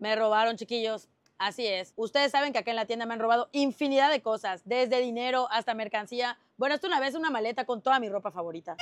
Me robaron, chiquillos. Así es. Ustedes saben que acá en la tienda me han robado infinidad de cosas, desde dinero hasta mercancía. Bueno, hasta una vez una maleta con toda mi ropa favorita.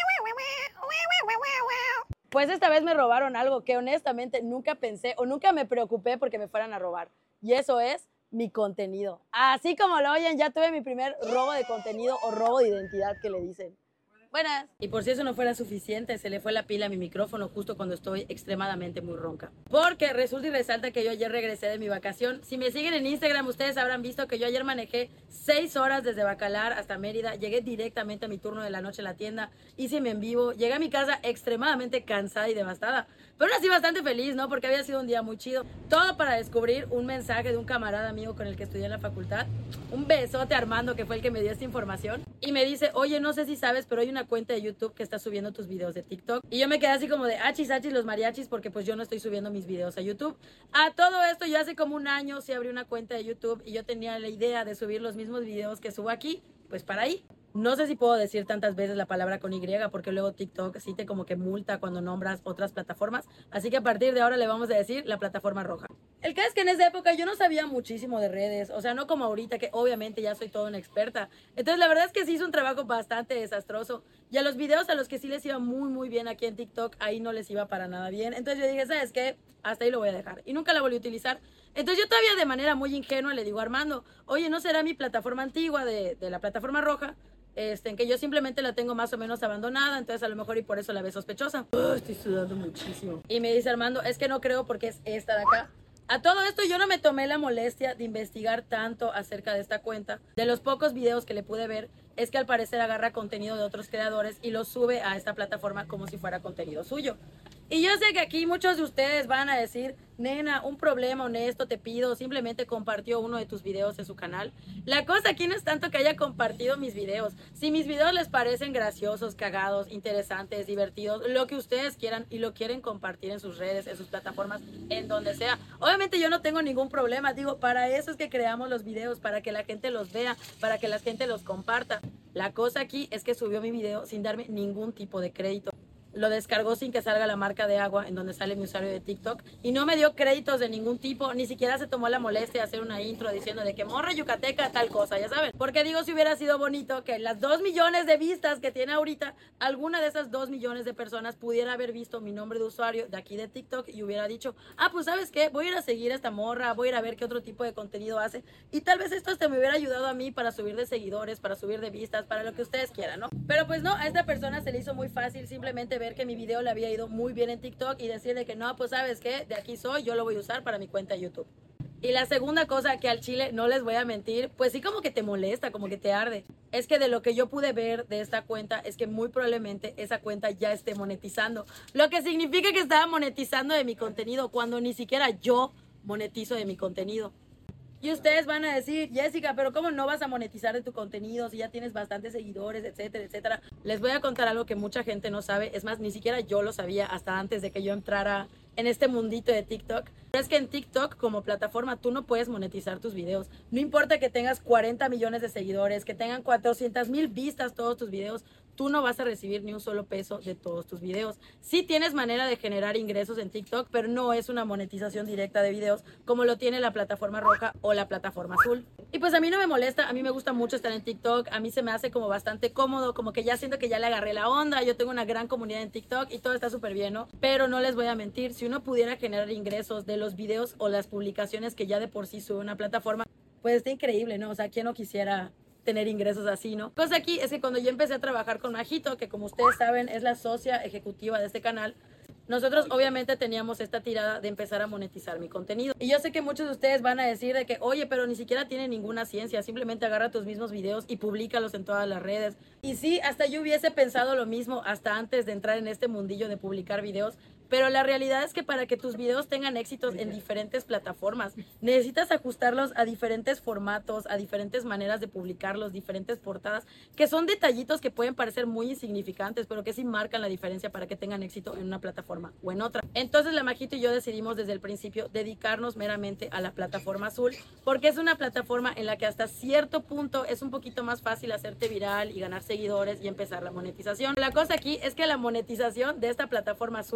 Pues esta vez me robaron algo que honestamente nunca pensé o nunca me preocupé porque me fueran a robar. Y eso es mi contenido. Así como lo oyen, ya tuve mi primer robo de contenido o robo de identidad que le dicen. Buenas. Y por si eso no fuera suficiente, se le fue la pila a mi micrófono justo cuando estoy extremadamente muy ronca. Porque resulta y resalta que yo ayer regresé de mi vacación. Si me siguen en Instagram, ustedes habrán visto que yo ayer manejé 6 horas desde Bacalar hasta Mérida. Llegué directamente a mi turno de la noche en la tienda. Hice mi en vivo. Llegué a mi casa extremadamente cansada y devastada. Pero aún así bastante feliz, ¿no? Porque había sido un día muy chido. Todo para descubrir un mensaje de un camarada amigo con el que estudié en la facultad. Un besote a Armando, que fue el que me dio esta información. Y me dice, oye, no sé si sabes, pero hay una cuenta de YouTube que está subiendo tus videos de TikTok. Y yo me quedé así como de achis los mariachis, porque pues yo no estoy subiendo mis videos a YouTube. A todo esto, yo hace como un año sí abrí una cuenta de YouTube y yo tenía la idea de subir los mismos videos que subo aquí, pues para ahí. No sé si puedo decir tantas veces la palabra con Y, porque luego TikTok sí te como que multa cuando nombras otras plataformas. Así que a partir de ahora le vamos a decir la plataforma roja. El caso es que en esa época yo no sabía muchísimo de redes, o sea, no como ahorita que obviamente ya soy toda una experta. Entonces la verdad es que sí hice un trabajo bastante desastroso. Y a los videos a los que sí les iba muy bien aquí en TikTok, ahí no les iba para nada bien. Entonces yo dije, ¿sabes qué? Hasta ahí lo voy a dejar. Y nunca la volví a utilizar. Entonces yo todavía de manera muy ingenua le digo a Armando, oye, ¿no será mi plataforma antigua de la plataforma roja? En que yo simplemente la tengo más o menos abandonada, entonces a lo mejor y por eso la ve sospechosa. Estoy sudando muchísimo. Y me dice Armando, es que no creo porque es esta de acá. A todo esto yo no me tomé la molestia de investigar tanto acerca de esta cuenta. De los pocos videos que le pude ver, es que al parecer agarra contenido de otros creadores y lo sube a esta plataforma como si fuera contenido suyo. Y yo sé que aquí muchos de ustedes van a decir, nena, un problema honesto te pido, simplemente compartió uno de tus videos en su canal. La cosa aquí no es tanto que haya compartido mis videos. Si mis videos les parecen graciosos, cagados, interesantes, divertidos, lo que ustedes quieran y lo quieren compartir en sus redes, en sus plataformas, en donde sea. Obviamente yo no tengo ningún problema, digo, para eso es que creamos los videos, para que la gente los vea, para que la gente los comparta. La cosa aquí es que subió mi video sin darme ningún tipo de crédito. Lo descargó sin que salga la marca de agua en donde sale mi usuario de TikTok y no me dio créditos de ningún tipo, ni siquiera se tomó la molestia de hacer una intro diciendo de que morra yucateca tal cosa, ya saben. Porque digo, si hubiera sido bonito que las 2 millones de vistas que tiene ahorita, alguna de esas 2 millones de personas pudiera haber visto mi nombre de usuario de aquí de TikTok y hubiera dicho, ah, pues ¿sabes qué? Voy a ir a seguir a esta morra, voy a ir a ver qué otro tipo de contenido hace y tal vez esto hasta me hubiera ayudado a mí para subir de seguidores, para subir de vistas, para lo que ustedes quieran, ¿no? Pero pues no, a esta persona se le hizo muy fácil simplemente ver que mi video le había ido muy bien en TikTok y decirle que no, pues ¿sabes qué? De aquí soy, yo lo voy a usar para mi cuenta de YouTube. Y la segunda cosa que al chile, no les voy a mentir, pues sí como que te molesta, como que te arde. Es que de lo que yo pude ver de esta cuenta es que muy probablemente esa cuenta ya esté monetizando. Lo que significa que estaba monetizando de mi contenido cuando ni siquiera yo monetizo de mi contenido. Y ustedes van a decir, Jessica, pero ¿cómo no vas a monetizar de tu contenido si ya tienes bastantes seguidores, etcétera, etcétera? Les voy a contar algo que mucha gente no sabe. Es más, ni siquiera yo lo sabía hasta antes de que yo entrara en este mundito de TikTok. Pero es que en TikTok como plataforma tú no puedes monetizar tus videos. No importa que tengas 40 millones de seguidores, que tengan 400,000 vistas todos tus videos, tú no vas a recibir ni un solo peso de todos tus videos. Sí tienes manera de generar ingresos en TikTok, pero no es una monetización directa de videos como lo tiene la plataforma roja o la plataforma azul. Y pues a mí no me molesta, a mí me gusta mucho estar en TikTok, a mí se me hace como bastante cómodo, como que ya siento que ya le agarré la onda, yo tengo una gran comunidad en TikTok y todo está súper bien, ¿no? Pero no les voy a mentir, si uno pudiera generar ingresos de los videos o las publicaciones que ya de por sí sube una plataforma, pues está increíble, ¿no? O sea, ¿quién no quisiera tener ingresos así, ¿no? Cosa aquí es que cuando yo empecé a trabajar con Majito, que como ustedes saben es la socia ejecutiva de este canal, nosotros obviamente teníamos esta tirada de empezar a monetizar mi contenido. Y yo sé que muchos de ustedes van a decir de que, oye, pero ni siquiera tiene ninguna ciencia, simplemente agarra tus mismos videos y públicalos en todas las redes. Y sí, hasta yo hubiese pensado lo mismo hasta antes de entrar en este mundillo de publicar videos, pero la realidad es que para que tus videos tengan éxitos en diferentes plataformas, necesitas ajustarlos a diferentes formatos, a diferentes maneras de publicarlos, diferentes portadas, que son detallitos que pueden parecer muy insignificantes, pero que sí marcan la diferencia para que tengan éxito en una plataforma o en otra. Entonces la Majito y yo decidimos desde el principio dedicarnos meramente a la plataforma azul, porque es una plataforma en la que hasta cierto punto es un poquito más fácil hacerte viral y ganar seguidores y empezar la monetización. La cosa aquí es que la monetización de esta plataforma azul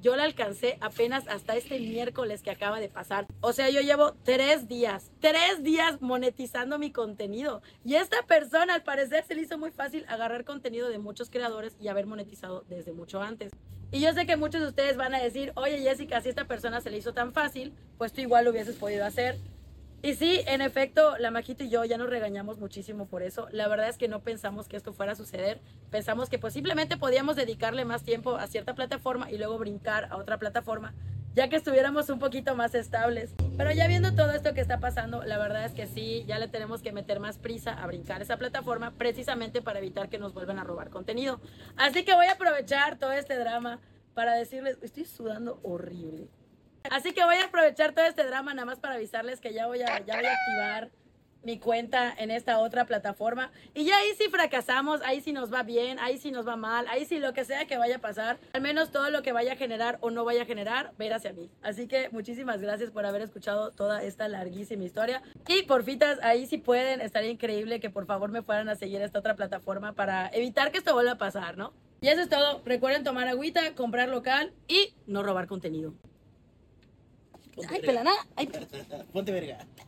yo la alcancé apenas hasta este miércoles que acaba de pasar. O sea, yo llevo 3 días monetizando mi contenido. Y esta persona, al parecer, se le hizo muy fácil agarrar contenido de muchos creadores y haber monetizado desde mucho antes. Y yo sé que muchos de ustedes van a decir, oye Jessica, si a esta persona se le hizo tan fácil, pues tú igual lo hubieses podido hacer. Y sí, en efecto, la Majito y yo ya nos regañamos muchísimo por eso. La verdad es que no pensamos que esto fuera a suceder. Pensamos que pues simplemente podíamos dedicarle más tiempo a cierta plataforma y luego brincar a otra plataforma, ya que estuviéramos un poquito más estables. Pero ya viendo todo esto que está pasando, la verdad es que sí, ya le tenemos que meter más prisa a brincar esa plataforma precisamente para evitar que nos vuelvan a robar contenido. Así que voy a aprovechar todo este drama para decirles, estoy sudando horrible. Así que voy a aprovechar todo este drama nada más para avisarles que ya voy a activar mi cuenta en esta otra plataforma. Y ya ahí sí fracasamos, ahí sí nos va bien, ahí sí nos va mal, ahí sí lo que sea que vaya a pasar, al menos todo lo que vaya a generar o no vaya a generar, va a ir hacia mí. Así que muchísimas gracias por haber escuchado toda esta larguísima historia. Y porfitas, ahí sí pueden, estaría increíble que por favor me fueran a seguir a esta otra plataforma para evitar que esto vuelva a pasar, ¿no? Y eso es todo. Recuerden tomar agüita, comprar local y no robar contenido. Ay, pelana. Ay. Ponte verga.